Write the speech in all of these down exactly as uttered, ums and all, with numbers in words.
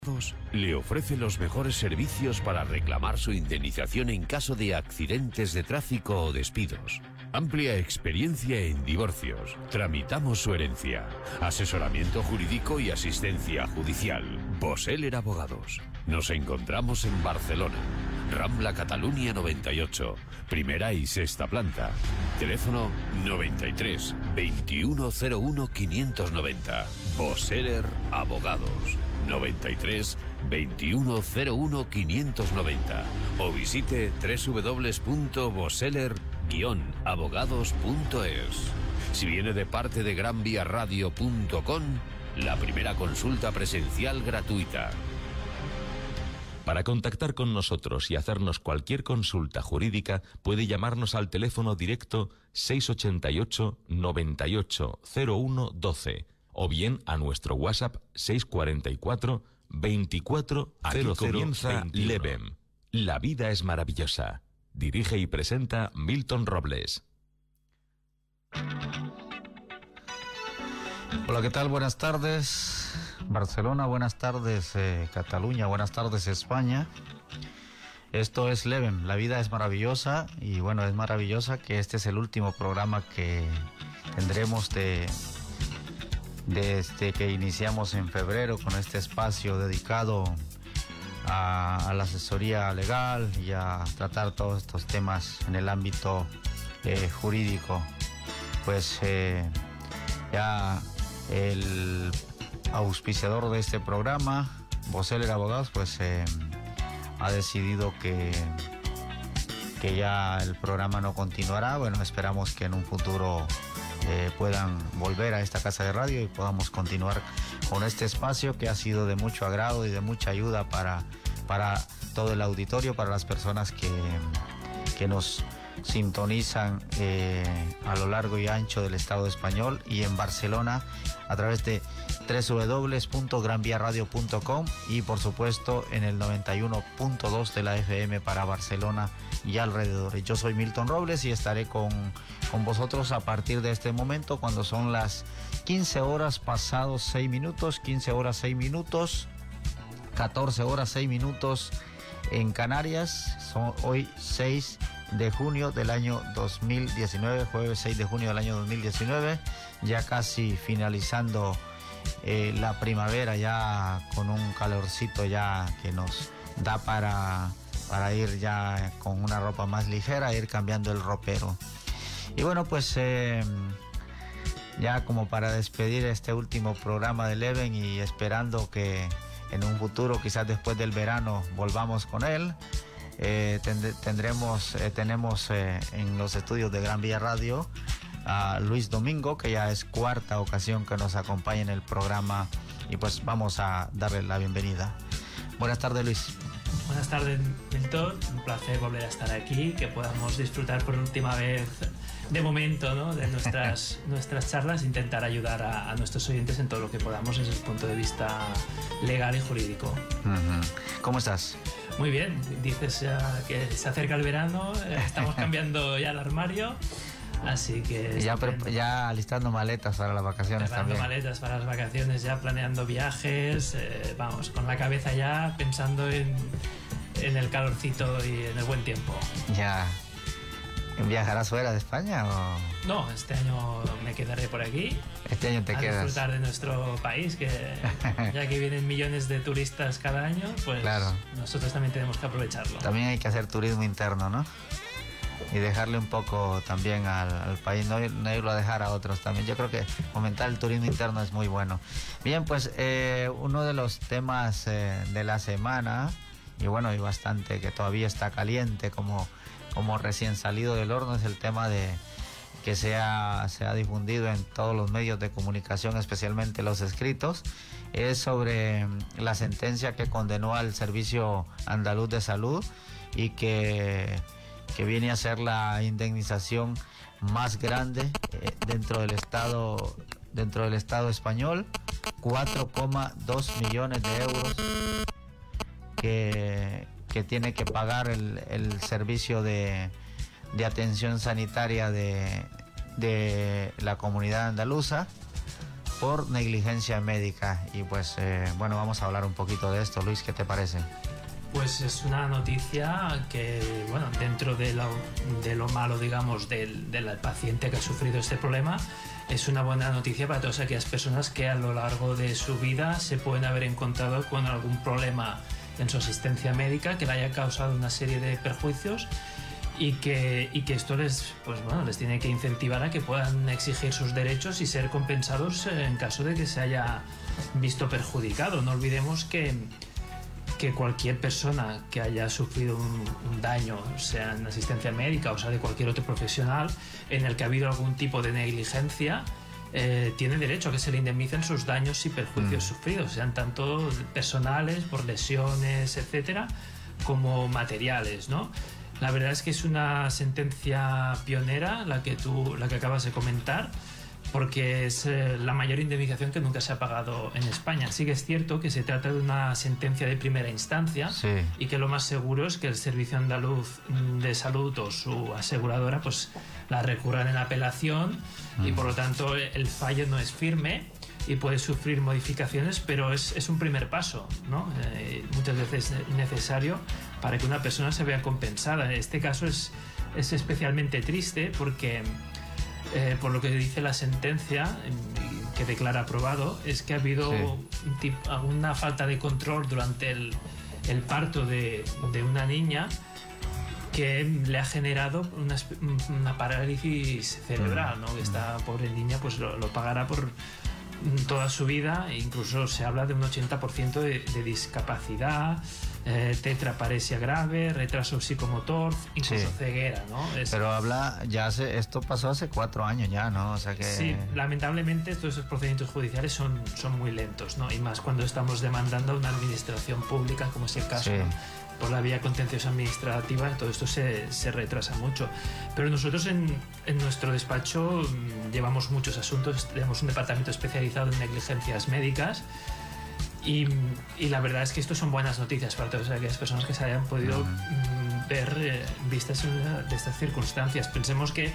Le ofrece los mejores servicios para reclamar su indemnización en caso de accidentes de tráfico o despidos. Amplia experiencia en divorcios. Tramitamos su herencia. Asesoramiento jurídico y asistencia judicial. Boseller Abogados. Nos encontramos en Barcelona. Rambla Cataluña noventa y ocho. Primera y sexta planta. Teléfono noventa y tres, veintiuno cero uno, quinientos noventa. Boseller Abogados. noventa y tres, veintiuno cero uno, quinientos noventa. O visite doble u doble u doble u punto boseller guion abogados punto es. Si viene de parte de gran vía radio punto com, la primera consulta presencial gratuita. Para contactar con nosotros y hacernos cualquier consulta jurídica, puede llamarnos al teléfono directo seiscientos ochenta y ocho, noventa y ocho, cero uno, doce o bien a nuestro WhatsApp seiscientos cuarenta y cuatro, veinticuatro, cero cero, comienza Levem. La vida es maravillosa. Dirige y presenta Milton Robles. Hola, ¿qué tal? Buenas tardes, Barcelona, buenas tardes, eh, Cataluña, buenas tardes, España. Esto es Levem, la vida es maravillosa, y bueno, es maravillosa que este es el último programa que tendremos de, desde que iniciamos en febrero con este espacio dedicado a, a la asesoría legal y a tratar todos estos temas en el ámbito eh, jurídico. Pues eh, ya el auspiciador de este programa, Boseller Abogados, pues eh, ha decidido que, que ya el programa no continuará. Bueno, esperamos que en un futuro eh, puedan volver a esta casa de radio y podamos continuar con este espacio que ha sido de mucho agrado y de mucha ayuda para, para todo el auditorio, para las personas que, que nos sintonizan eh, a lo largo y ancho del Estado español y en Barcelona a través de doble u doble u doble u punto gran vía radio punto com y por supuesto en el noventa y uno punto dos de la F M para Barcelona y alrededores. Yo soy Milton Robles y estaré con, con vosotros a partir de este momento cuando son las quince horas pasados seis minutos, quince horas seis minutos, catorce horas seis minutos en Canarias. Son hoy seis de junio del año dos mil diecinueve, jueves seis de junio del año dos mil diecinueve, ya casi finalizando eh, la primavera, ya con un calorcito ya que nos da para, para ir ya con una ropa más ligera, ir cambiando el ropero. Y bueno, pues eh, ya como para despedir este último programa de Leven y esperando que en un futuro, quizás después del verano, volvamos con él. Eh, tend tendremos, eh, tenemos eh, en los estudios de Gran Vía Radio a Luis Domingo, que ya es cuarta ocasión que nos acompaña en el programa y pues vamos a darle la bienvenida. Buenas tardes, Luis. Buenas tardes, Milton. Un placer volver a estar aquí, que podamos disfrutar por última vez de momento, ¿no?, de nuestras, nuestras charlas, intentar ayudar a, a nuestros oyentes en todo lo que podamos desde el punto de vista legal y jurídico. Uh-huh. ¿Cómo estás? Muy bien, dices ya que se acerca el verano, estamos cambiando ya el armario, así que... Ya, ya alistando maletas para las vacaciones también. también. maletas para las vacaciones, ya planeando viajes, eh, vamos, con la cabeza ya pensando en, en el calorcito y en el buen tiempo. Ya. ¿Viajarás fuera de España o...? No, este año me quedaré por aquí. Este año te a quedas. A disfrutar de nuestro país, que ya que vienen millones de turistas cada año, pues claro, nosotros también tenemos que aprovecharlo. También hay que hacer turismo interno, ¿no? Y dejarle un poco también al, al país, no, no irlo a dejar a otros también. Yo creo que fomentar el turismo interno es muy bueno. Bien, pues eh, uno de los temas eh, de la semana, y bueno, y bastante que todavía está caliente, como... como recién salido del horno, es el tema de que se ha, se ha difundido en todos los medios de comunicación, especialmente los escritos, es sobre la sentencia que condenó al Servicio Andaluz de Salud y que, que viene a ser la indemnización más grande eh, dentro del Estado, dentro del Estado español, cuatro coma dos millones de euros que que tiene que pagar el, el servicio de, de atención sanitaria de, de la comunidad andaluza por negligencia médica. Y pues eh, bueno, vamos a hablar un poquito de esto. Luis, ¿qué te parece? Pues es una noticia que, bueno, dentro de lo, de lo malo, digamos, del, del paciente que ha sufrido este problema, es una buena noticia para todas aquellas personas que a lo largo de su vida se pueden haber encontrado con algún problema en su asistencia médica que le haya causado una serie de perjuicios y que, y que esto les, pues, bueno, les tiene que incentivar a que puedan exigir sus derechos y ser compensados en caso de que se haya visto perjudicado. No olvidemos que que cualquier persona que haya sufrido un, un daño, sea en asistencia médica o sea de cualquier otro profesional, en el que ha habido algún tipo de negligencia, eh, tiene derecho a que se le indemnicen sus daños y perjuicios mm. sufridos, sean tanto personales, por lesiones, etcétera, como materiales, ¿no? La verdad es que es una sentencia pionera la que tú, la que acabas de comentar, porque es eh, la mayor indemnización que nunca se ha pagado en España. Sí que es cierto que se trata de una sentencia de primera instancia, sí, y que lo más seguro es que el Servicio Andaluz de Salud o su aseguradora pues la recurran en apelación mm. y por lo tanto el fallo no es firme y puede sufrir modificaciones, pero es, es un primer paso, ¿no? Eh, muchas veces necesario para que una persona se vea compensada. En este caso es, es especialmente triste porque Eh, por lo que dice la sentencia eh, que declara aprobado, es que ha habido sí. una falta de control durante el, el parto de, de una niña que le ha generado una, una parálisis cerebral, ¿no? Que esta pobre niña pues lo, lo pagará por toda su vida, e incluso se habla de un ochenta por ciento de, de discapacidad, eh, tetraparesia grave, retraso psicomotor, incluso sí. ceguera, ¿no? Es, Pero habla, ya hace, esto pasó hace cuatro años ya, ¿no? O sea que... Sí, lamentablemente todos esos procedimientos judiciales son, son muy lentos, ¿no? Y más cuando estamos demandando a una administración pública, como es el caso, sí. ¿no? Por la vía contenciosa administrativa, todo esto se, se retrasa mucho. Pero nosotros en, en nuestro despacho llevamos muchos asuntos, tenemos un departamento especializado en negligencias médicas y, y la verdad es que esto son buenas noticias para todas aquellas personas que se hayan podido uh-huh. ver eh, vistas de estas circunstancias. Pensemos que,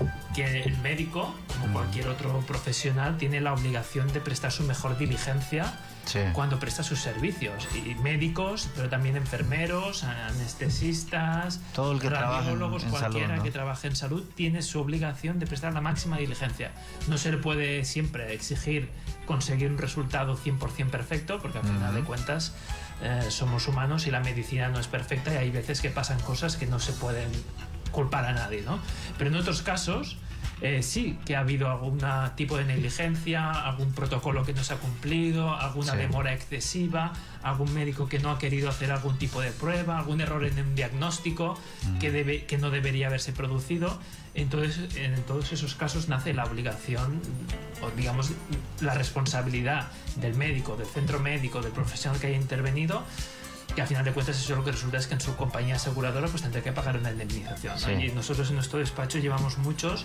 que el médico, como uh-huh. cualquier otro profesional, tiene la obligación de prestar su mejor diligencia sí. cuando presta sus servicios, y médicos, pero también enfermeros, anestesistas, todo el que radiólogos, en, en cualquiera salud, ¿no? que trabaje en salud tiene su obligación de prestar la máxima diligencia. No se le puede siempre exigir conseguir un resultado cien por ciento perfecto, porque al uh-huh. final de cuentas eh, somos humanos y la medicina no es perfecta y hay veces que pasan cosas que no se pueden culpar a nadie, ¿no? Pero en otros casos Eh, sí que ha habido algún tipo de negligencia, algún protocolo que no se ha cumplido, alguna sí. demora excesiva, algún médico que no ha querido hacer algún tipo de prueba, algún error en un diagnóstico mm. que, debe, que no debería haberse producido. Entonces, en todos esos casos nace la obligación, o digamos, la responsabilidad del médico, del centro médico, del profesional que haya intervenido, que al final de cuentas eso lo que resulta es que en su compañía aseguradora pues tendrá que pagar una indemnización, ¿no? Sí. Y nosotros en nuestro despacho llevamos muchos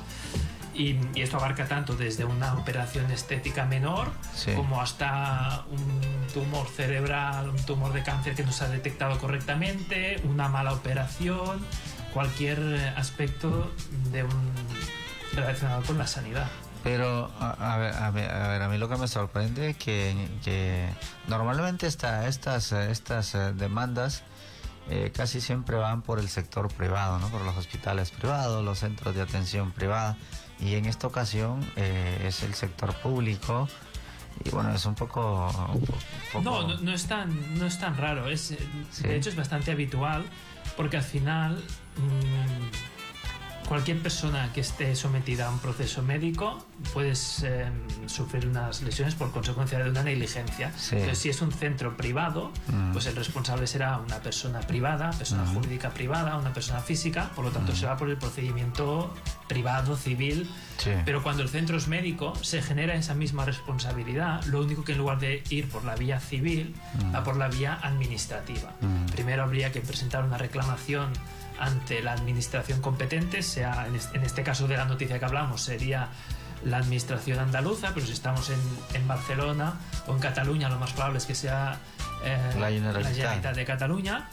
y, y esto abarca tanto desde una operación estética menor sí. como hasta un tumor cerebral, un tumor de cáncer que no se ha detectado correctamente, una mala operación, cualquier aspecto de un, relacionado con la sanidad. Pero, a, a, ver, a, ver, a ver, a mí lo que me sorprende es que, que normalmente esta, estas, estas demandas eh, casi siempre van por el sector privado, ¿no? Por los hospitales privados, los centros de atención privada, y en esta ocasión eh, es el sector público, y bueno, es un poco... Un poco... No, no, no, es tan, no es tan raro, es, ¿sí? De hecho es bastante habitual, porque al final... Mmm, cualquier persona que esté sometida a un proceso médico puede eh, sufrir unas lesiones por consecuencia de una negligencia. Sí. Entonces, si es un centro privado, mm. pues el responsable será una persona privada, persona mm. jurídica privada, una persona física, por lo tanto mm. se va por el procedimiento privado, civil. Sí. Pero cuando el centro es médico, se genera esa misma responsabilidad, lo único que en lugar de ir por la vía civil, mm. va por la vía administrativa. Mm. Primero habría que presentar una reclamación ante la administración competente, sea en este, en este caso de la noticia que hablamos sería la administración andaluza, pero si estamos en, en Barcelona o en Cataluña, lo más probable es que sea eh, la Generalitat de Cataluña.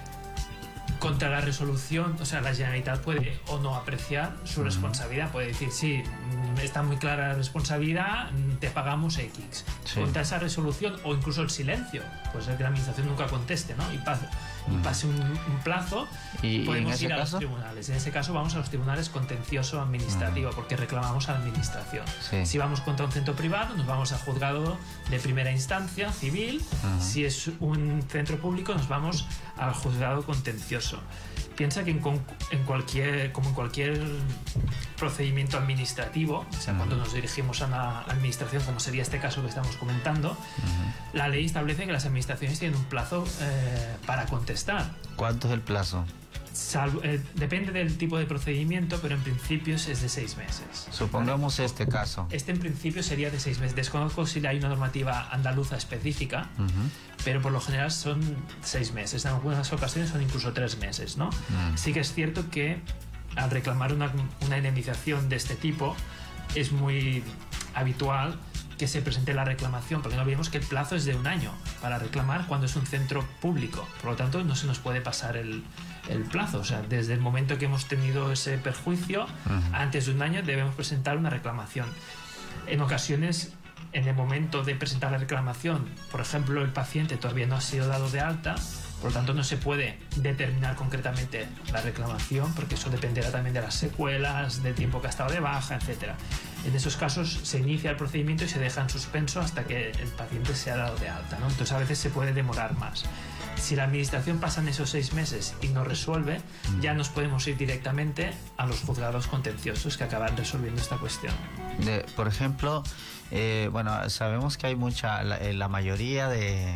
Contra la resolución, o sea, la Generalitat puede o no apreciar su responsabilidad, puede decir sí, está muy clara la responsabilidad, te pagamos X. Sí. Contra esa resolución o incluso el silencio, pues es que la administración nunca conteste, ¿no? Y pase, y pase un, un plazo, ¿Y, podemos ¿y ir a caso? los tribunales. En ese caso vamos a los tribunales contencioso administrativo, uh-huh. porque reclamamos a la administración. Sí. Si vamos contra un centro privado, nos vamos a juzgado de primera instancia, civil. Uh-huh. Si es un centro público, nos vamos al juzgado contencioso. Piensa que en, en cualquier, como en cualquier procedimiento administrativo, o sea, uh-huh. cuando nos dirigimos a una administración, como sería este caso que estamos comentando, uh-huh. la ley establece que las administraciones tienen un plazo eh, para contestar. ¿Cuánto es el plazo? Salvo, eh, depende del tipo de procedimiento, pero en principio es de seis meses. Supongamos ¿vale? este caso. Este en principio sería de seis meses. Desconozco si hay una normativa andaluza específica, uh-huh. pero por lo general son seis meses. En algunas ocasiones son incluso tres meses, ¿no? Uh-huh. Sí que es cierto que al reclamar una, una indemnización de este tipo es muy habitual que se presente la reclamación, porque no olvidemos que el plazo es de un año para reclamar cuando es un centro público. Por lo tanto, no se nos puede pasar el, el plazo. O sea, desde el momento que hemos tenido ese perjuicio, uh-huh. antes de un año debemos presentar una reclamación. En ocasiones, en el momento de presentar la reclamación, por ejemplo, el paciente todavía no ha sido dado de alta, por lo tanto no se puede determinar concretamente la reclamación, porque eso dependerá también de las secuelas, del tiempo que ha estado de baja, etcétera. En esos casos se inicia el procedimiento y se deja en suspenso hasta que el paciente sea dado de alta, ¿no? Entonces a veces se puede demorar más. Si la administración pasa en esos seis meses y no resuelve, ya nos podemos ir directamente a los juzgados contenciosos que acaban resolviendo esta cuestión. De, por ejemplo, eh, bueno, sabemos que hay mucha, la, la mayoría de,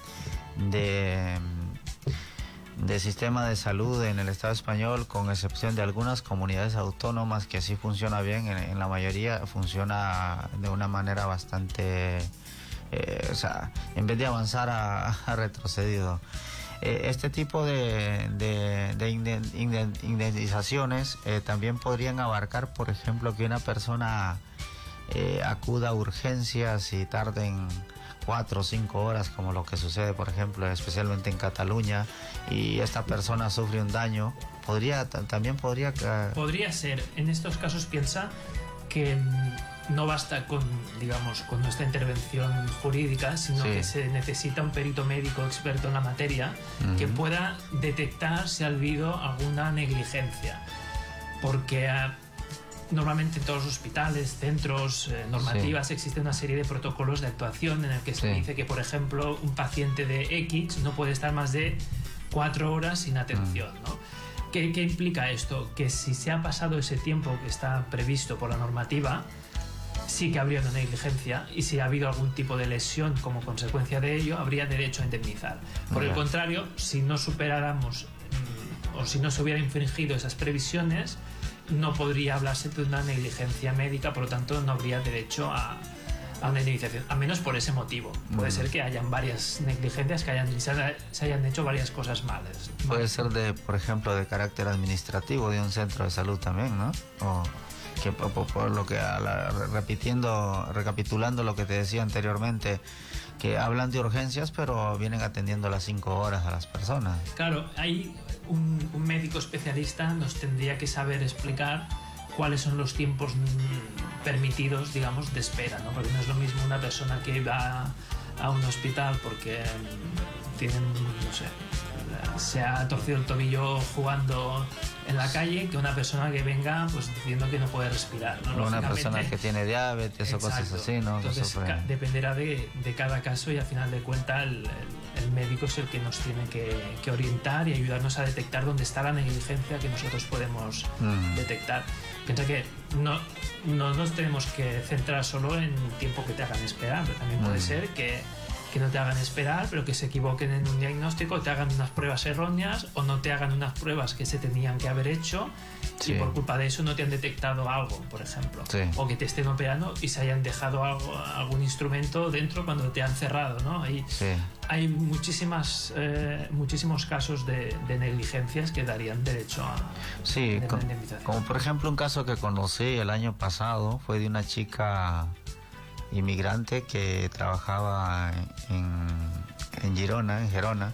de de sistema de salud en el Estado español, con excepción de algunas comunidades autónomas que sí funciona bien, en, en la mayoría funciona de una manera bastante, eh, o sea, en vez de avanzar ha, ha retrocedido. Eh, este tipo de, de, de indemnizaciones eh, también podrían abarcar, por ejemplo, que una persona eh, acuda a urgencias y tarden cuatro o cinco horas, como lo que sucede, por ejemplo, especialmente en Cataluña, y esta persona sufre un daño. Podría, también podría... Podría ser. En estos casos piensa que no basta con, digamos, con nuestra intervención jurídica, sino sí. que se necesita un perito médico experto en la materia uh-huh. que pueda detectar si ha habido alguna negligencia. Porque normalmente en todos los hospitales, centros, eh, normativas, sí. existe una serie de protocolos de actuación en el que se sí. dice que, por ejemplo, un paciente de X no puede estar más de cuatro horas sin atención, mm. ¿no? ¿Qué, ¿Qué implica esto? Que si se ha pasado ese tiempo que está previsto por la normativa, sí que habría una negligencia, y si ha habido algún tipo de lesión como consecuencia de ello, habría derecho a indemnizar. Por mm. el contrario, si no superáramos mm, o si no se hubiera infringido esas previsiones, no podría hablarse de una negligencia médica, por lo tanto no habría derecho a, a una indemnización, a menos por ese motivo. Puede ser que hayan varias negligencias, que hayan, se hayan hecho varias cosas malas. Puede ser, de, por ejemplo, de carácter administrativo de un centro de salud también, ¿no? O que por, por lo que, a la, repitiendo, recapitulando lo que te decía anteriormente, que hablan de urgencias, pero vienen atendiendo las cinco horas a las personas. Claro, hay un, un médico especialista nos tendría que saber explicar cuáles son los tiempos permitidos, digamos, de espera, ¿no? Porque no es lo mismo una persona que va a un hospital porque tienen, no sé, se ha torcido el tobillo jugando en la calle, que una persona que venga pues diciendo que no puede respirar, ¿no? Una persona que tiene diabetes. Exacto. O cosas así, ¿no? Entonces dependerá de, de cada caso, y al final de cuentas el, el, el médico es el que nos tiene que, que orientar y ayudarnos a detectar dónde está la negligencia que nosotros podemos mm. detectar. Piensa que no, no nos tenemos que centrar solo en tiempo que te hagan esperar, pero también mm. puede ser que que no te hagan esperar, pero que se equivoquen en un diagnóstico, te hagan unas pruebas erróneas o no te hagan unas pruebas que se tenían que haber hecho, sí. y por culpa de eso no te han detectado algo, por ejemplo. Sí. O que te estén operando y se hayan dejado algo, algún instrumento dentro cuando te han cerrado, ¿no? Y sí. hay muchísimas, eh, muchísimos casos de, de negligencias que darían derecho a, sí, a con, como por ejemplo un caso que conocí el año pasado, fue de una chica inmigrante que trabajaba en, en Girona, en Gerona,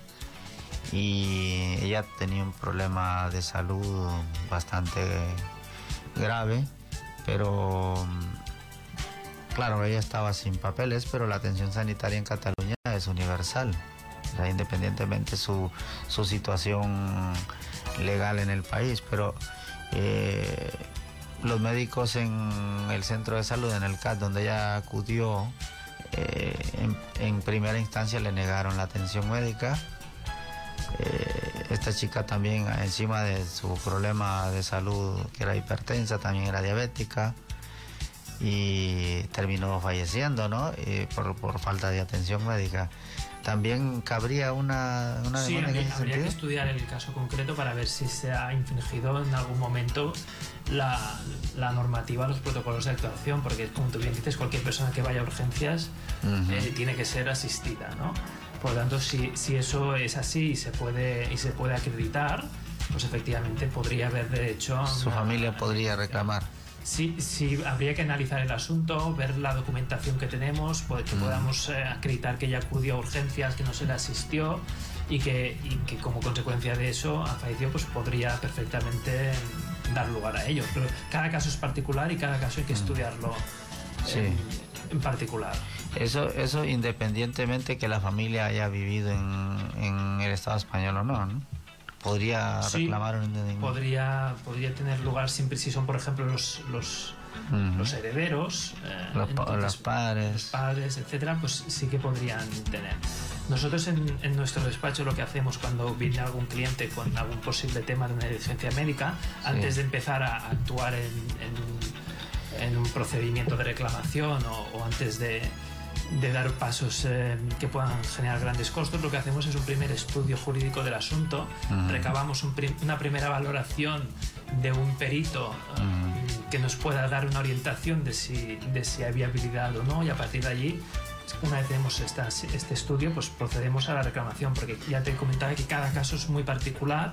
y ella tenía un problema de salud bastante grave, pero claro, ella estaba sin papeles, pero la atención sanitaria en Cataluña es universal, o sea, independientemente su, su situación legal en el país, pero eh, los médicos en el centro de salud, en el C A D, donde ella acudió, eh, en, en primera instancia le negaron la atención médica. Eh, esta chica también, encima de su problema de salud, que era hipertensa, también era diabética y terminó falleciendo, ¿no? Eh, por, por falta de atención médica. ¿También cabría una, una sí, demanda en ese habría sentido? que estudiar el caso concreto para ver si se ha infringido en algún momento la, la normativa, los protocolos de actuación, porque como tú bien dices, cualquier persona que vaya a urgencias uh-huh. eh, tiene que ser asistida, ¿no? Por lo tanto, si, si eso es así y se puede, y se puede acreditar, pues efectivamente podría haber derecho a... Su una, familia podría reclamar. Sí, sí, habría que analizar el asunto, ver la documentación que tenemos, pues, que mm. podamos eh, acreditar que ella acudió a urgencias, que no se le asistió y que, y que como consecuencia de eso ha fallecido, pues podría perfectamente dar lugar a ello. Pero cada caso es particular y cada caso hay que estudiarlo sí. en, en particular. Eso, eso independientemente que la familia haya vivido en, en el Estado español o no, ¿no? Podría sí, reclamar un... podría podría tener lugar siempre si son, por ejemplo, los los, uh-huh. los herederos, eh, los, entonces, los padres, los padres, etcétera, pues sí que podrían tener. Nosotros en, en nuestro despacho lo que hacemos cuando viene algún cliente con algún posible tema de una negligencia médica, sí. antes de empezar a actuar en, en, en un procedimiento de reclamación o, o antes de de dar pasos eh, que puedan generar grandes costos, lo que hacemos es un primer estudio jurídico del asunto, uh-huh. recabamos un prim- una primera valoración de un perito uh, uh-huh. que nos pueda dar una orientación de si, de si hay viabilidad o no, y a partir de allí, una vez tenemos esta, este estudio, pues procedemos a la reclamación, porque ya te comentaba que cada caso es muy particular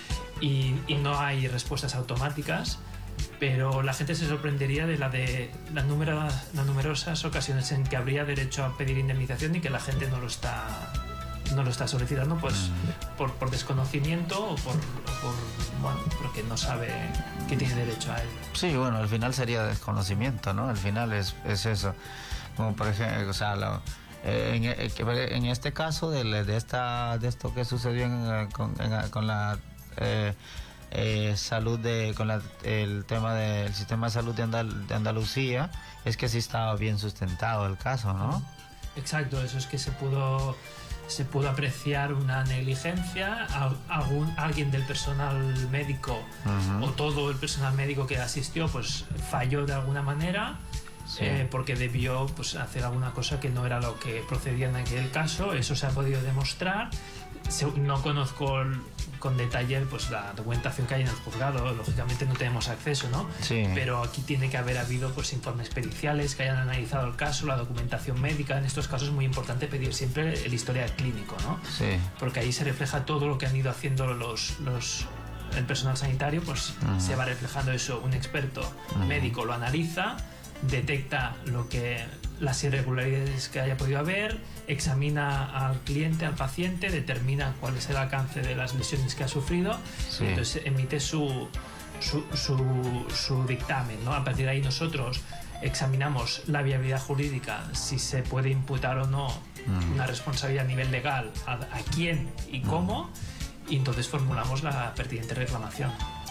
y, y no hay respuestas automáticas. Pero la gente se sorprendería de, la de las, numerosas, las numerosas ocasiones en que habría derecho a pedir indemnización y que la gente no lo está, no lo está solicitando, pues mm. por, por desconocimiento o por, o por bueno, porque no sabe que tiene derecho a él. Sí, bueno, al final sería desconocimiento, ¿no? Al final es, es eso. Como por ejemplo, o sea, lo, eh, en, en este caso de, de esta de esto que sucedió en, con, en, con la eh, Eh, salud de con la, el tema del sistema de salud de, Andal, de Andalucía, es que sí estaba bien sustentado el caso, ¿no? Exacto, eso es que se pudo se pudo apreciar una negligencia, algún alguien del personal médico uh-huh. o todo el personal médico que asistió pues falló de alguna manera. Sí. Eh, porque debió pues hacer alguna cosa que no era lo que procedía en aquel caso. Eso se ha podido demostrar. Se, no conozco el, con detalle pues la documentación que hay en el juzgado, lógicamente no tenemos acceso, ¿no? Sí. Pero aquí tiene que haber habido pues informes periciales que hayan analizado el caso, la documentación médica. En estos casos es muy importante pedir siempre el historial clínico, ¿no? Sí. Porque ahí se refleja todo lo que han ido haciendo los, los el personal sanitario, pues uh-huh. se va reflejando eso. Un experto uh-huh. médico lo analiza, detecta lo que las irregularidades que haya podido haber, examina al cliente, al paciente, determina cuál es el alcance de las lesiones que ha sufrido, sí. entonces emite su, su, su, su dictamen, ¿no? A partir de ahí nosotros examinamos la viabilidad jurídica, si se puede imputar o no mm. una responsabilidad a nivel legal, a, a quién y cómo, mm. y entonces formulamos la pertinente reclamación.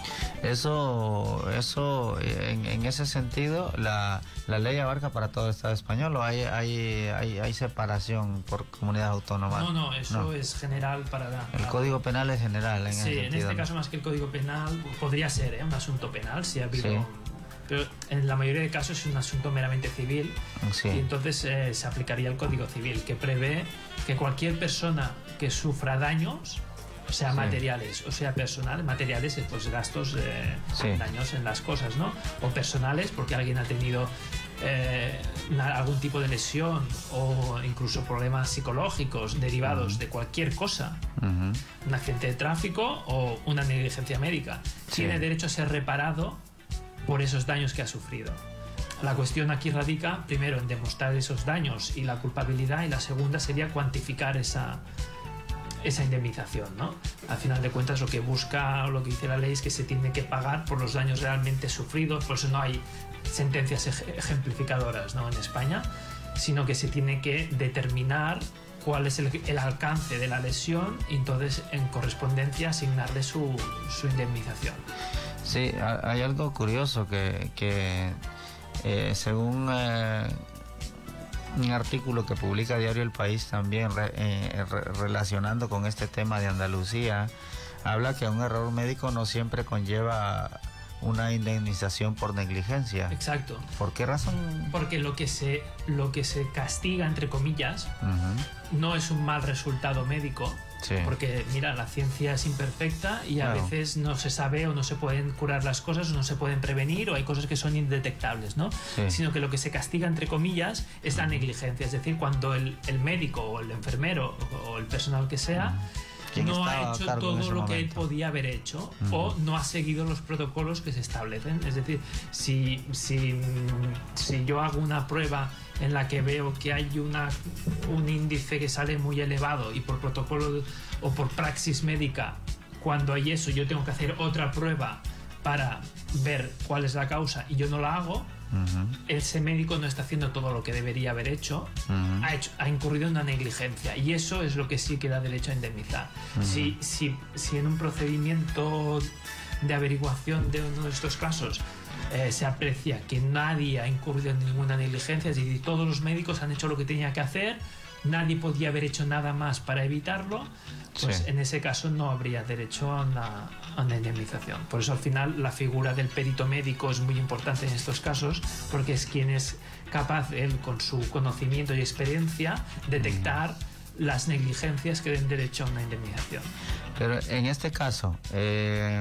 Eso, eso en, en ese sentido, la, la ley abarca para todo el Estado español, ¿o hay, hay, hay, hay separación por comunidades autónomas? No, no, eso no. es general para la... El Código Penal es general en sí, ese en sentido, este ¿no? caso más que el Código Penal, podría ser ¿eh? un asunto penal, si ha habido... Sí. Pero en la mayoría de casos es un asunto meramente civil, sí. y entonces eh, se aplicaría el Código Civil, que prevé que cualquier persona que sufra daños, o sea, sí. materiales, o sea, personales, materiales, pues gastos, eh, sí. daños en las cosas, ¿no? O personales, porque alguien ha tenido eh, una, algún tipo de lesión o incluso problemas psicológicos derivados uh-huh. de cualquier cosa, uh-huh. un accidente de tráfico o una negligencia médica, sí. tiene derecho a ser reparado por esos daños que ha sufrido. La cuestión aquí radica, primero, en demostrar esos daños y la culpabilidad, y la segunda sería cuantificar esa... esa indemnización, ¿no? Al final de cuentas lo que busca o lo que dice la ley es que se tiene que pagar por los daños realmente sufridos, por eso no hay sentencias ejemplificadoras, ¿no?, en España, sino que se tiene que determinar cuál es el, el alcance de la lesión y entonces en correspondencia asignarle su, su indemnización. Sí, hay algo curioso que, que eh, según eh, un artículo que publica Diario El País también re, eh, re, relacionando con este tema de Andalucía, habla que un error médico no siempre conlleva una indemnización por negligencia. Exacto. ¿Por qué razón? Porque lo que se, lo que se castiga, entre comillas, uh-huh. no es un mal resultado médico. Sí. Porque, mira, la ciencia es imperfecta y a claro. veces no se sabe o no se pueden curar las cosas o no se pueden prevenir o hay cosas que son indetectables, ¿no? Sí. Sino que lo que se castiga, entre comillas, es la negligencia. Es decir, cuando el, el médico o el enfermero o el personal que sea... Uh-huh. no ha hecho todo lo momento? que él podía haber hecho uh-huh. o no ha seguido los protocolos que se establecen. Es decir, si, si, si yo hago una prueba en la que veo que hay una, un índice que sale muy elevado y por protocolo o por praxis médica, cuando hay eso yo tengo que hacer otra prueba para ver cuál es la causa y yo no la hago, uh-huh. ese médico no está haciendo todo lo que debería haber hecho, uh-huh. ha, hecho ha incurrido en una negligencia y eso es lo que sí que da derecho a indemnizar. Uh-huh. si, si, si en un procedimiento de averiguación de uno de estos casos eh, se aprecia que nadie ha incurrido en ninguna negligencia, es decir, todos los médicos han hecho lo que tenía que hacer, nadie podía haber hecho nada más para evitarlo, pues sí. en ese caso no habría derecho a una, a una indemnización. Por eso al final la figura del perito médico es muy importante en estos casos, porque es quien es capaz, él con su conocimiento y experiencia, detectar mm. las negligencias que den derecho a una indemnización. Pero en este caso, eh,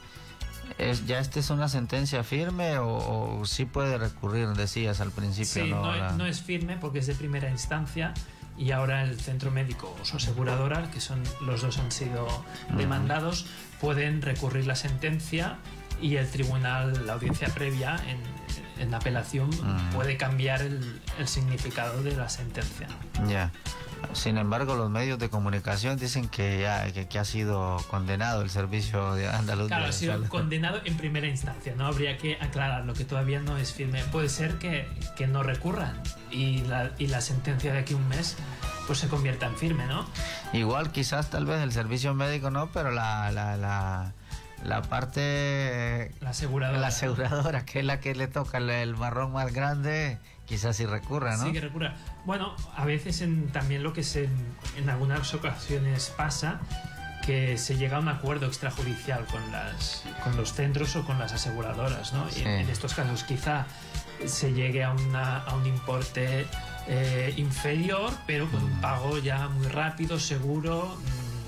¿es, ¿ya esta es una sentencia firme o, o sí puede recurrir, decías al principio? Sí, no, no, la... no es firme porque es de primera instancia. Y ahora el centro médico o su aseguradora, que son los dos han sido demandados, uh-huh. pueden recurrir la sentencia y el tribunal, la audiencia previa en, en apelación, uh-huh. puede cambiar el, el significado de la sentencia. Ya. Yeah. Sin embargo, los medios de comunicación dicen que ya que, que ha sido condenado el servicio de andaluz. Claro, de ha sido salud. condenado en primera instancia, ¿no? Habría que aclarar lo que todavía no es firme. Puede ser que, que no recurran y la, y la sentencia de aquí a un mes pues se convierta en firme, ¿no? Igual quizás tal vez el servicio médico no, pero la... la, la... la parte... La aseguradora. La aseguradora, que es la que le toca el, el marrón más grande, quizás sí recurra, ¿no? Sí, que recurra. Bueno, a veces en, también lo que se, en algunas ocasiones pasa, que se llega a un acuerdo extrajudicial con, las, con los centros o con las aseguradoras, ¿no? Sí. Y en, en estos casos quizá se llegue a, una, a un importe eh, inferior, pero con un pago ya muy rápido, seguro,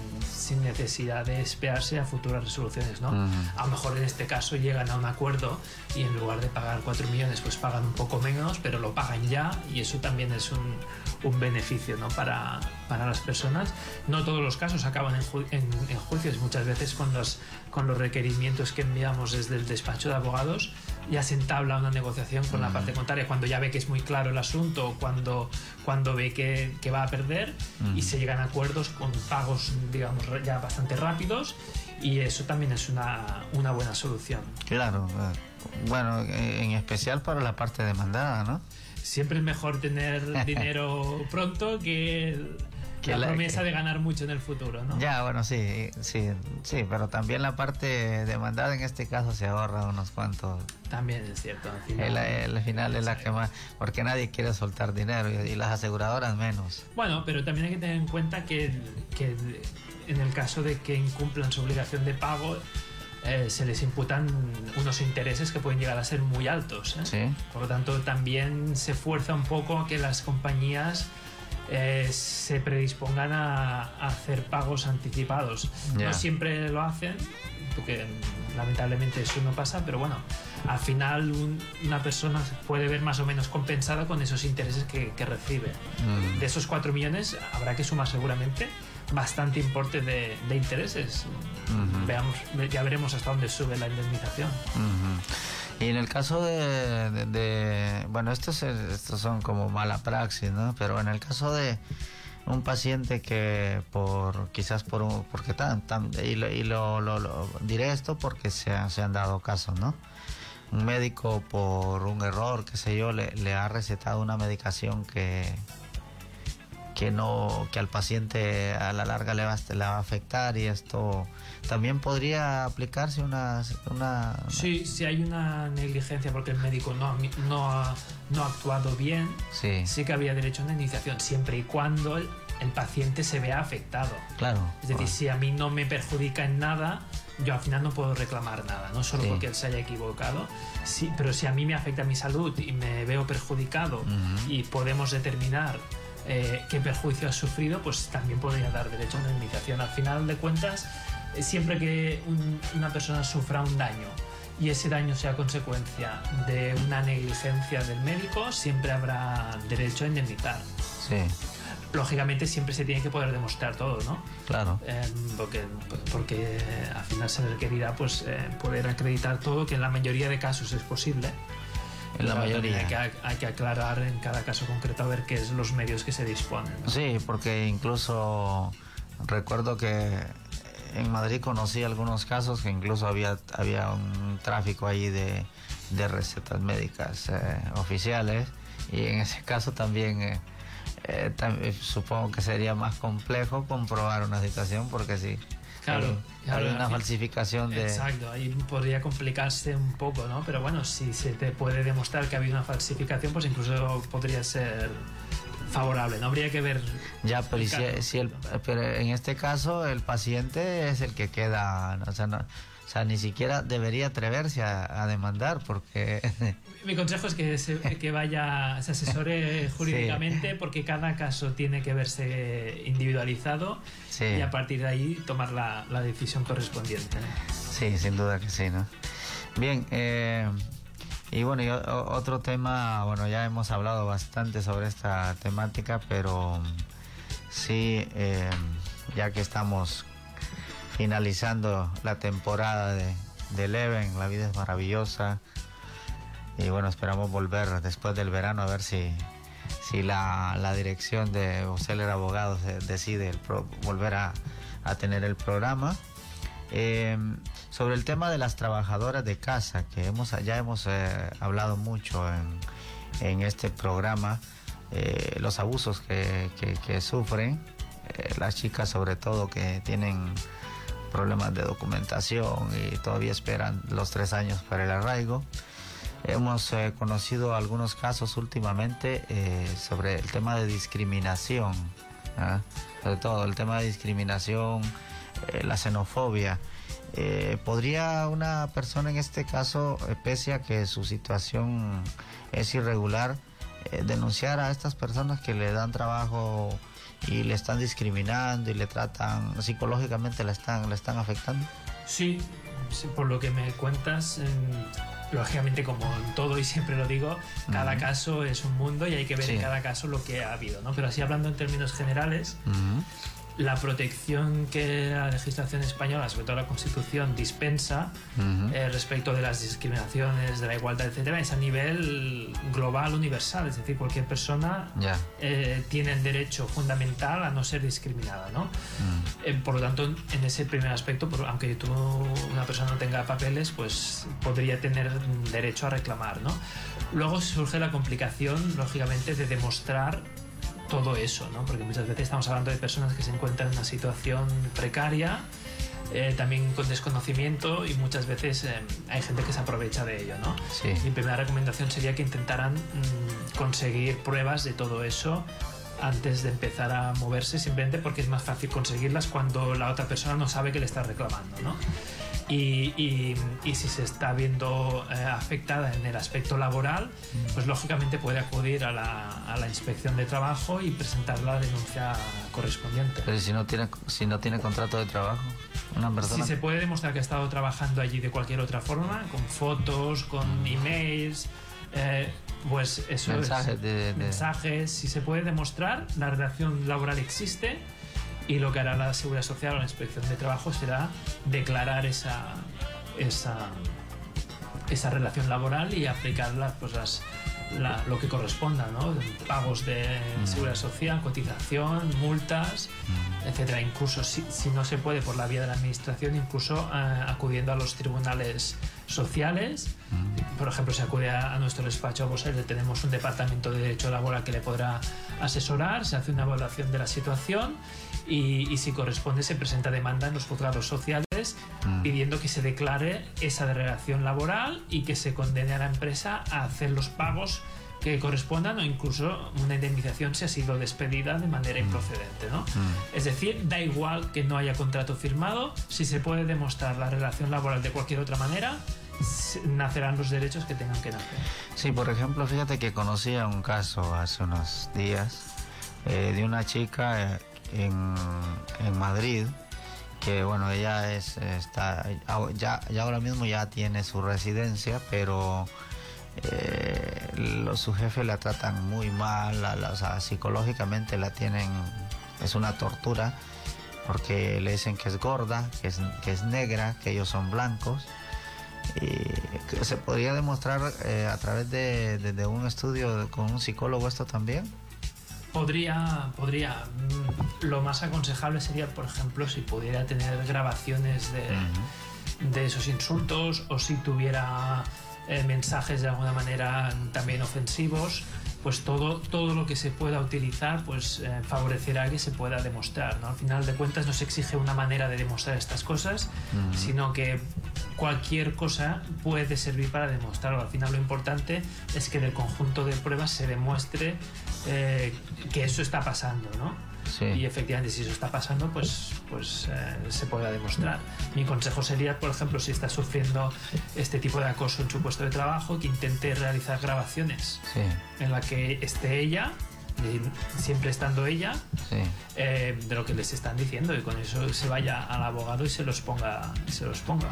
sin necesidad de esperarse a futuras resoluciones, ¿no? Uh-huh. A lo mejor en este caso llegan a un acuerdo y en lugar de pagar cuatro millones pues pagan un poco menos, pero lo pagan ya y eso también es un, un beneficio, ¿no? para, para las personas. No todos los casos acaban en, ju en, en juicios, muchas veces con los, con los requerimientos que enviamos desde el despacho de abogados ya se entabla una negociación con uh-huh. la parte contraria, cuando ya ve que es muy claro el asunto, cuando, cuando ve que, que va a perder uh-huh. y se llegan a acuerdos con pagos, digamos, ya bastante rápidos y eso también es una, una buena solución. Claro, bueno, en especial para la parte demandada, ¿no? Siempre es mejor tener dinero pronto que... Que la, la promesa que... de ganar mucho en el futuro, ¿no? Ya, bueno, sí, sí, sí, pero también la parte demandada en este caso se ahorra unos cuantos. También es cierto. Al final, el, el final es la que más, porque nadie quiere soltar dinero y, y las aseguradoras menos. Bueno, pero también hay que tener en cuenta que, que en el caso de que incumplan su obligación de pago, eh, se les imputan unos intereses que pueden llegar a ser muy altos, ¿eh? Sí. Por lo tanto, también se fuerza un poco a que las compañías Eh, se predispongan a, a hacer pagos anticipados. Yeah. No siempre lo hacen, porque lamentablemente eso no pasa, pero bueno, al final un, una persona puede ver más o menos compensada con esos intereses que, que recibe. Mm. De esos cuatro millones habrá que sumar seguramente bastante importe de, de intereses. Mm-hmm. Veamos, ya veremos hasta dónde sube la indemnización. Mm-hmm. Y en el caso de, de, de bueno, estos, estos son como mala praxis, ¿no? Pero en el caso de un paciente que por quizás por un, porque tan, tan y, lo, y lo, lo, lo diré esto porque se, se han dado casos, ¿no? un médico por un error, qué sé yo, le, le ha recetado una medicación que, que, no, que al paciente a la larga le va, le va a afectar, y esto también podría aplicarse una... una, una... Sí, si hay una negligencia porque el médico no, no, ha, no ha actuado bien, sí. sí que habría derecho a una indemnización, siempre y cuando el, el paciente se vea afectado. Claro. Es decir, bueno. si a mí no me perjudica en nada, yo al final no puedo reclamar nada, no solo sí. porque él se haya equivocado, sí, pero si a mí me afecta mi salud y me veo perjudicado, uh-huh. y podemos determinar eh, qué perjuicio has sufrido, pues también podría dar derecho a una indemnización. Al final de cuentas, siempre que un, una persona sufra un daño y ese daño sea consecuencia de una negligencia del médico, siempre habrá derecho a indemnizar. Sí. Lógicamente siempre se tiene que poder demostrar todo, ¿no? Claro. Eh, porque, porque al final se requerirá pues, eh, poder acreditar todo, que en la mayoría de casos es posible. En la mayoría. Hay que, hay que aclarar en cada caso concreto a ver qué es los medios que se disponen, ¿no? Sí, porque incluso recuerdo que en Madrid conocí algunos casos que incluso había, había un tráfico ahí de, de recetas médicas eh, oficiales, y en ese caso también... Eh, Eh, también, supongo que sería más complejo comprobar una situación, porque sí, claro, hay, claro, hay una falsificación de... Exacto, ahí podría complicarse un poco, ¿no? Pero bueno, si se te puede demostrar que ha habido una falsificación, pues incluso podría ser favorable, no habría que ver... Ya, pero, el si, si el, pero en este caso el paciente es el que queda, o sea, no, o sea ni siquiera debería atreverse a, a demandar, porque... Mi consejo es que, se, que vaya, se asesore jurídicamente, sí. porque cada caso tiene que verse individualizado, sí. y a partir de ahí tomar la, la decisión correspondiente. Sí, sin duda que sí, ¿no? Bien, eh, y bueno, y otro tema, bueno, ya hemos hablado bastante sobre esta temática, pero sí, eh, ya que estamos finalizando la temporada de, de Eleven, La vida es maravillosa, y bueno, esperamos volver después del verano a ver si, si la, la dirección de Oceller Abogados decide el pro, volver a, a tener el programa. Eh, sobre el tema de las trabajadoras de casa, que hemos, ya hemos eh, hablado mucho en, en este programa, eh, los abusos que, que, que sufren, eh, las chicas sobre todo que tienen problemas de documentación y todavía esperan los tres años para el arraigo. Hemos eh, conocido algunos casos últimamente eh, sobre el tema de discriminación, ¿eh? sobre todo el tema de discriminación, eh, la xenofobia. Eh, ¿Podría una persona en este caso, eh, pese a que su situación es irregular, eh, denunciar a estas personas que le dan trabajo y le están discriminando y le tratan psicológicamente, le están, le están afectando? Sí, sí, por lo que me cuentas... En... Lógicamente, como en todo y siempre lo digo, cada uh-huh. caso es un mundo y hay que ver sí. en cada caso lo que ha habido, ¿no? Pero así hablando en términos generales, uh-huh. la protección que la legislación española, sobre todo la Constitución, dispensa uh-huh. eh, respecto de las discriminaciones, de la igualdad, etcétera, es a nivel global, universal. Es decir, cualquier persona yeah. eh, tiene el derecho fundamental a no ser discriminada, ¿no? Uh-huh. Eh, por lo tanto, en ese primer aspecto, por, aunque tú, una persona no tenga papeles, pues podría tener derecho a reclamar, ¿no? Luego surge la complicación, lógicamente, de demostrar todo eso, ¿no? Porque muchas veces estamos hablando de personas que se encuentran en una situación precaria, eh, también con desconocimiento, y muchas veces eh, hay gente que se aprovecha de ello, ¿no? Sí. Mi primera recomendación sería que intentaran mmm, conseguir pruebas de todo eso antes de empezar a moverse, simplemente porque es más fácil conseguirlas cuando la otra persona no sabe que le está reclamando, ¿no? Y, y, y si se está viendo eh, afectada en el aspecto laboral, pues lógicamente puede acudir a la, a la inspección de trabajo y presentar la denuncia correspondiente. Pero si no tiene, si no tiene contrato de trabajo, una persona... Si se puede demostrar que ha estado trabajando allí de cualquier otra forma, con fotos, con mm. emails, eh, pues eso mensajes es, de, de... mensajes, si se puede demostrar, la relación laboral existe. Y lo que hará la Seguridad Social o la Inspección de Trabajo será declarar esa, esa, esa relación laboral y aplicarla, pues las, la, lo que corresponda, ¿no? Pagos de mm. Seguridad Social, cotización, multas, mm. etcétera. Incluso si, si no se puede por la vía de la Administración, incluso eh, acudiendo a los tribunales sociales. Por ejemplo, si acude a, a nuestro despacho, pues tenemos un departamento de derecho laboral que le podrá asesorar, se hace una evaluación de la situación y, y si corresponde se presenta demanda en los juzgados sociales mm. pidiendo que se declare esa relación laboral y que se condene a la empresa a hacer los pagos que correspondan o incluso una indemnización si ha sido despedida de manera improcedente, ¿no? Mm. Es decir, da igual que no haya contrato firmado, si se puede demostrar la relación laboral de cualquier otra manera, nacerán los derechos que tengan que nacer. Sí, por ejemplo, fíjate que conocía un caso hace unos días eh, de una chica en, en Madrid que, bueno, ella es está ya, ya ahora mismo ya tiene su residencia, pero eh, los, su jefe la tratan muy mal, la, la, o sea, psicológicamente la tienen, es una tortura porque le dicen que es gorda, que es, que es negra, que ellos son blancos. Y se podría demostrar eh, a través de, de, de un estudio con un psicólogo esto también. Podría, podría. Lo más aconsejable sería, por ejemplo, si pudiera tener grabaciones de, uh-huh. de esos insultos o si tuviera eh, mensajes de alguna manera también ofensivos, pues todo, todo lo que se pueda utilizar pues eh, favorecerá que se pueda demostrar, ¿no? Al final de cuentas no se exige una manera de demostrar estas cosas, uh-huh. sino que cualquier cosa puede servir para demostrarlo. Al final lo importante es que del conjunto de pruebas se demuestre eh, que eso está pasando, ¿no? Sí. Y efectivamente si eso está pasando pues, pues eh, se pueda demostrar. Mi consejo sería, por ejemplo, si está sufriendo este tipo de acoso en su puesto de trabajo, que intente realizar grabaciones sí. en la que esté ella, siempre estando ella, sí. eh, de lo que les están diciendo, y con eso se vaya al abogado y se los ponga, se los ponga.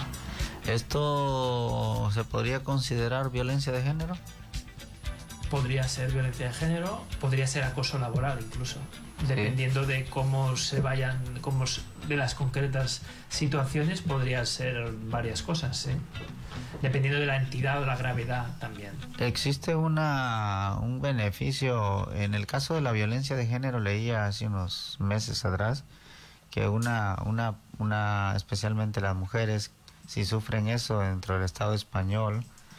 ¿Esto se podría considerar violencia de género? Podría ser violencia de género, podría ser acoso laboral incluso, dependiendo sí. de cómo se vayan, cómo, de las concretas situaciones, podría ser varias cosas, ¿sí? Dependiendo de la entidad o la gravedad también. ¿Existe una, un beneficio? En el caso de la violencia de género leía hace unos meses atrás que una, una, una especialmente las mujeres, si sufren eso dentro del Estado español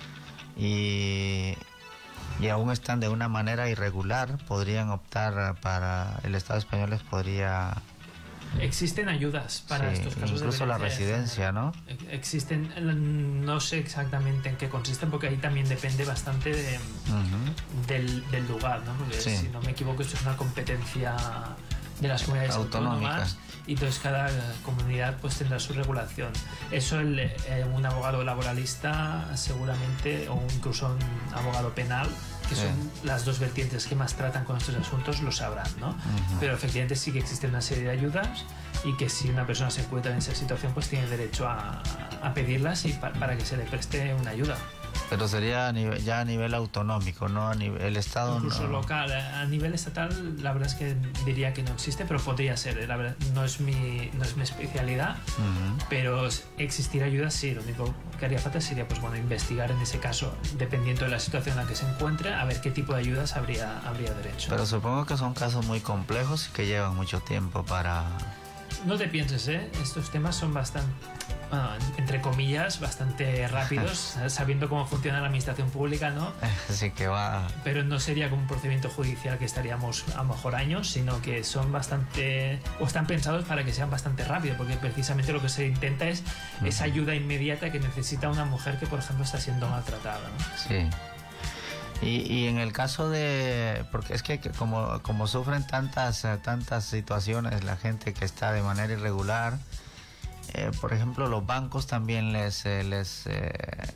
y, y aún están de una manera irregular, podrían optar para el Estado español, les podría... Existen ayudas para sí, estos casos. Incluso de la residencia, ¿no? Existen, no sé exactamente en qué consisten, porque ahí también depende bastante de, uh-huh. del, del lugar, ¿no? Porque sí. si no me equivoco, esto es una competencia de las comunidades autónomas y entonces cada comunidad pues tendrá su regulación. Eso el, eh, un abogado laboralista seguramente, o incluso un abogado penal, que son sí. las dos vertientes que más tratan con estos asuntos, lo sabrán, ¿no? Uh-huh. Pero efectivamente sí que existe una serie de ayudas y que si una persona se encuentra en esa situación pues tiene derecho a, a pedirlas y pa, para que se le preste una ayuda. Pero sería a nivel, ya a nivel autonómico, ¿no? A nivel, el Estado incluso no... local. A nivel estatal la verdad es que diría que no existe, pero podría ser. La verdad, no es mi, no es mi especialidad, uh-huh. pero existir ayudas sí. Lo único que haría falta sería pues bueno investigar en ese caso, dependiendo de la situación en la que se encuentre, a ver qué tipo de ayudas habría, habría derecho. Pero supongo que son casos muy complejos y que llevan mucho tiempo para... No te pienses, ¿eh? Estos temas son bastante, bueno, entre comillas, bastante rápidos, sabiendo cómo funciona la administración pública, ¿no? Así que va... Pero no sería como un procedimiento judicial que estaríamos a lo mejor años, sino que son bastante... o están pensados para que sean bastante rápidos, porque precisamente lo que se intenta es uh-huh. esa ayuda inmediata que necesita una mujer que, por ejemplo, está siendo maltratada, ¿no? Sí. Y, y en el caso de, porque es que como, como sufren tantas, tantas situaciones la gente que está de manera irregular, eh, por ejemplo los bancos también les, eh, les eh,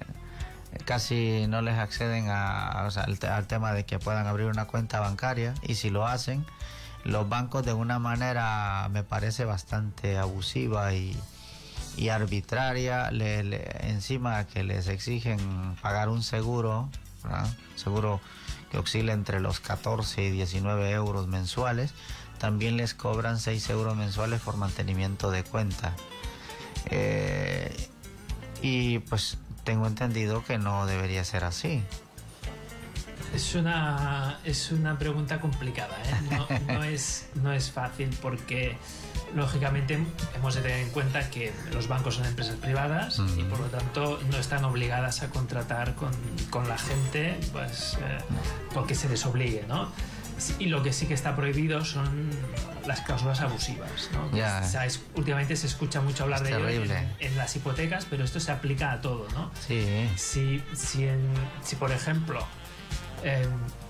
casi no les acceden a, o sea, al, al tema de que puedan abrir una cuenta bancaria, y si lo hacen, los bancos de una manera me parece bastante abusiva y, y arbitraria, le, le, encima que les exigen pagar un seguro, ¿verdad? Seguro que oscila entre los catorce y diecinueve euros mensuales. También les cobran seis euros mensuales por mantenimiento de cuenta. Eh, y pues tengo entendido que no debería ser así. Es una, es una pregunta complicada, ¿eh? No, no, es, no es fácil porque, lógicamente, hemos de tener en cuenta que los bancos son empresas privadas uh-huh. y, por lo tanto, no están obligadas a contratar con, con la gente pues, eh, porque se les obligue, ¿no? Y lo que sí que está prohibido son las cláusulas abusivas, ¿no? Yeah. O sea, es, últimamente se escucha mucho hablar es de ello en, en las hipotecas, pero esto se aplica a todo, ¿no? Sí. Si, si, en, si por ejemplo, eh,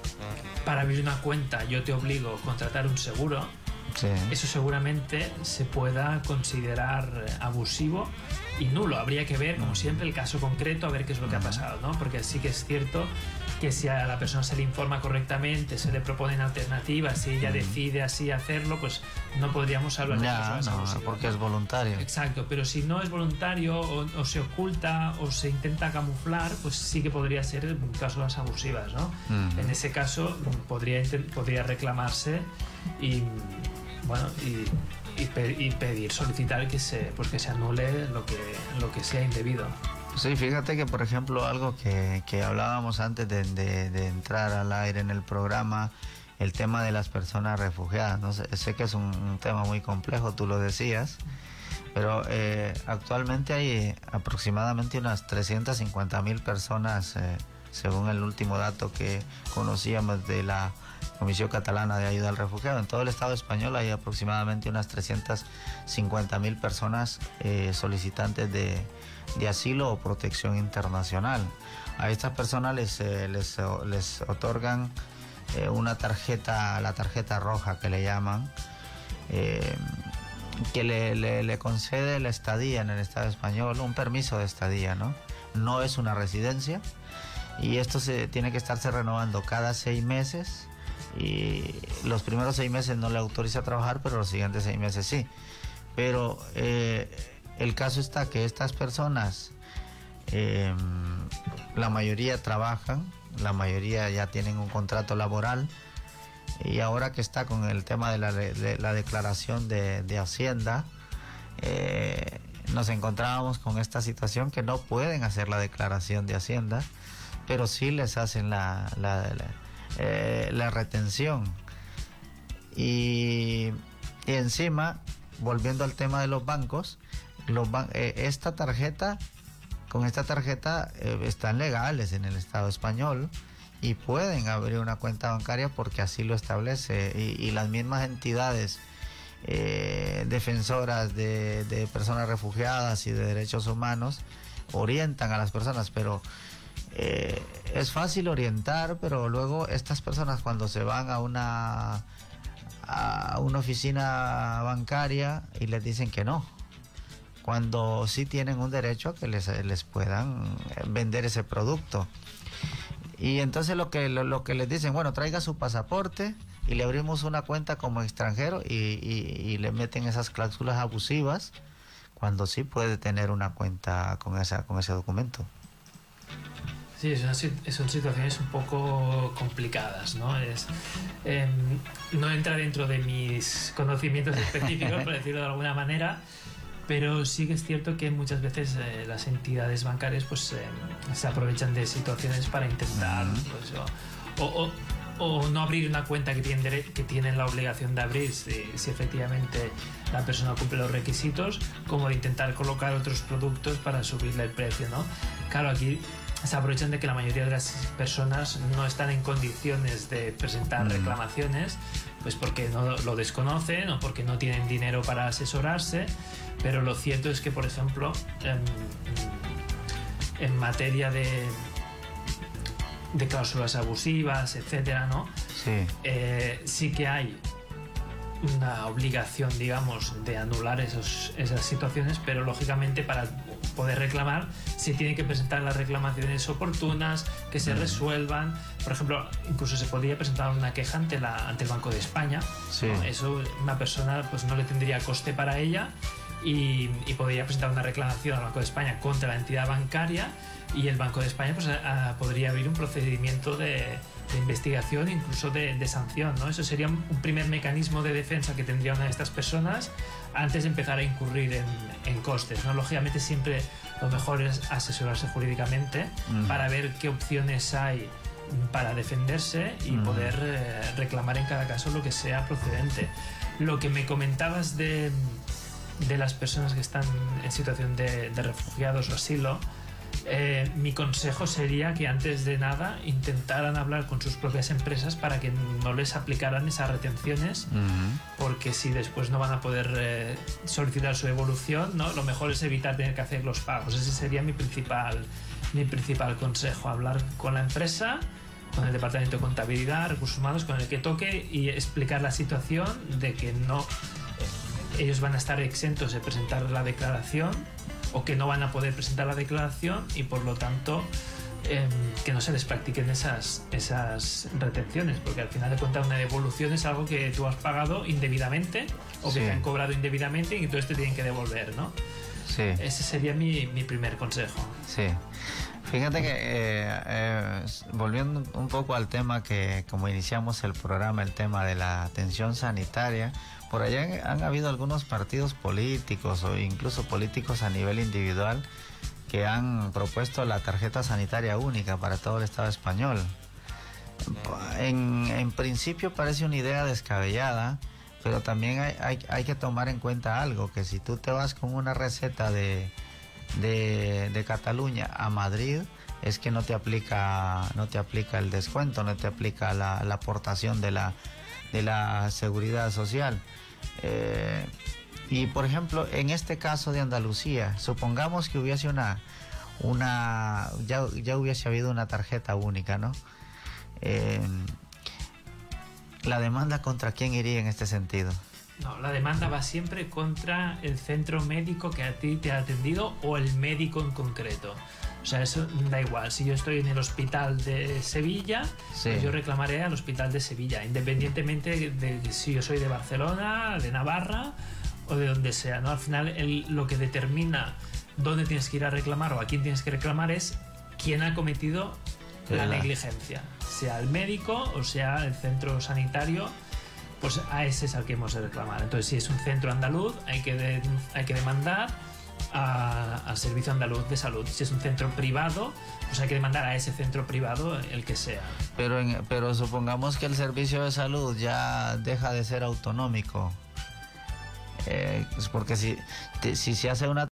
para abrir una cuenta yo te obligo a contratar un seguro, sí. eso seguramente se pueda considerar abusivo y nulo. Habría que ver, como siempre, el caso concreto, a ver qué es lo que ha pasado, ¿no? Porque sí que es cierto que si a la persona se le informa correctamente, se le proponen alternativas, si ella decide así hacerlo, pues no podríamos hablar de cosas abusivas. No, porque es voluntario. Exacto, pero si no es voluntario o, o se oculta o se intenta camuflar, pues sí que podría ser cláusulas abusivas, ¿no? Uh-huh. En ese caso podría, podría reclamarse y, bueno, y, y, pe, y pedir, solicitar que se, pues que se anule lo que, lo que sea indebido. Sí, fíjate que, por ejemplo, algo que, que hablábamos antes de, de, de entrar al aire en el programa, el tema de las personas refugiadas, ¿no? Sé, sé que es un, un tema muy complejo, tú lo decías, pero eh, actualmente hay aproximadamente unas trescientas cincuenta mil personas, eh, según el último dato que conocíamos de la Comisión Catalana de Ayuda al Refugiado. En todo el Estado español hay aproximadamente unas trescientas cincuenta mil personas eh, solicitantes de de asilo o protección internacional. A estas personas les, eh, les, les otorgan eh, una tarjeta, la tarjeta roja que le llaman, eh, que le, le, le concede la estadía en el Estado español, un permiso de estadía, ¿no? No es una residencia y esto se tiene que estarse renovando cada seis meses y los primeros seis meses no le autoriza a trabajar, pero los siguientes seis meses sí. Pero eh, el caso está que estas personas, eh, la mayoría trabajan, la mayoría ya tienen un contrato laboral y ahora que está con el tema de la, de la declaración de, de Hacienda, eh, nos encontrábamos con esta situación que no pueden hacer la declaración de Hacienda, pero sí les hacen la, la, la, eh, la retención. Y, y encima, volviendo al tema de los bancos, Los ban eh, esta tarjeta, con esta tarjeta eh, están legales en el Estado español y pueden abrir una cuenta bancaria porque así lo establece y, y las mismas entidades eh, defensoras de, de personas refugiadas y de derechos humanos orientan a las personas, pero eh, es fácil orientar, pero luego estas personas cuando se van a una a una oficina bancaria y les dicen que no, cuando sí tienen un derecho a que les, les puedan vender ese producto. Y entonces lo que, lo, lo que les dicen, bueno, traiga su pasaporte y le abrimos una cuenta como extranjero y, y, y le meten esas cláusulas abusivas cuando sí puede tener una cuenta con, esa, con ese documento. Sí, es una, son situaciones un poco complicadas, ¿no? Es, eh, no entra dentro de mis conocimientos específicos, por decirlo de alguna manera, pero sí que es cierto que muchas veces eh, las entidades bancarias pues eh, se aprovechan de situaciones para intentar pues, o, o, o no abrir una cuenta que tienen, que tienen la obligación de abrir si, si efectivamente la persona cumple los requisitos, como de intentar colocar otros productos para subirle el precio, ¿no? Claro, aquí se aprovechan de que la mayoría de las personas no están en condiciones de presentar reclamaciones, pues porque no lo desconocen o porque no tienen dinero para asesorarse. Pero lo cierto es que, por ejemplo, en, en materia de, de cláusulas abusivas, etcétera, ¿no? Sí. Eh, sí que hay una obligación, digamos, de anular esos, esas situaciones, pero lógicamente para poder reclamar se tienen que presentar las reclamaciones oportunas, que se resuelvan. Por ejemplo, incluso se podría presentar una queja ante, la, ante el Banco de España, sí. ¿no? Eso una persona pues no le tendría coste para ella y, y podría presentar una reclamación al Banco de España contra la entidad bancaria y el Banco de España pues, a, a, podría abrir un procedimiento de, de investigación, incluso de, de sanción, ¿no? Eso sería un primer mecanismo de defensa que tendría una de estas personas antes de empezar a incurrir en, en costes, ¿no? Lógicamente siempre lo mejor es asesorarse jurídicamente mm. para ver qué opciones hay para defenderse y mm. poder eh, reclamar en cada caso lo que sea procedente. Lo que me comentabas de, de las personas que están en situación de, de refugiados o asilo, eh, mi consejo sería que antes de nada intentaran hablar con sus propias empresas para que no les aplicaran esas retenciones, uh-huh. porque si después no van a poder eh, solicitar su evolución, ¿no? Lo mejor es evitar tener que hacer los pagos. Ese sería mi principal, mi principal consejo, hablar con la empresa, con el departamento de contabilidad, recursos humanos, con el que toque, y explicar la situación de que no ellos van a estar exentos de presentar la declaración, o que no van a poder presentar la declaración, y por lo tanto eh, que no se les practiquen esas, esas retenciones, porque al final de cuentas una devolución es algo que tú has pagado indebidamente o que sí. te han cobrado indebidamente y entonces te tienen que devolver, ¿no? Sí. Ese sería mi, mi primer consejo. Sí. Fíjate que eh, eh, volviendo un poco al tema que como iniciamos el programa, el tema de la atención sanitaria, por allá han, han habido algunos partidos políticos o incluso políticos a nivel individual que han propuesto la tarjeta sanitaria única para todo el Estado español. En, en principio parece una idea descabellada, pero también hay, hay, hay que tomar en cuenta algo, que si tú te vas con una receta de, de, de Cataluña a Madrid, es que no te aplica, no te aplica el descuento, no te aplica la, la aportación de la, de la seguridad social. Eh, y por ejemplo, en este caso de Andalucía, supongamos que hubiese una, una ya, ya hubiese habido una tarjeta única, ¿no? Eh, ¿La demanda contra quién iría en este sentido? No, la demanda va siempre contra el centro médico que a ti te ha atendido o el médico en concreto. O sea, eso da igual. Si yo estoy en el hospital de Sevilla, sí. pues yo reclamaré al hospital de Sevilla, independientemente de si yo soy de Barcelona, de Navarra o de donde sea, ¿no? Al final el, lo que determina dónde tienes que ir a reclamar o a quién tienes que reclamar es quién ha cometido la negligencia, sea el médico o sea el centro sanitario, pues a ese es al que hemos de reclamar. Entonces, si es un centro andaluz, hay que, de, hay que demandar a, al Servicio Andaluz de Salud. Si es un centro privado, pues hay que demandar a ese centro privado, el que sea. Pero, en, pero supongamos que el servicio de salud ya deja de ser autonómico, eh, pues porque si, si se hace una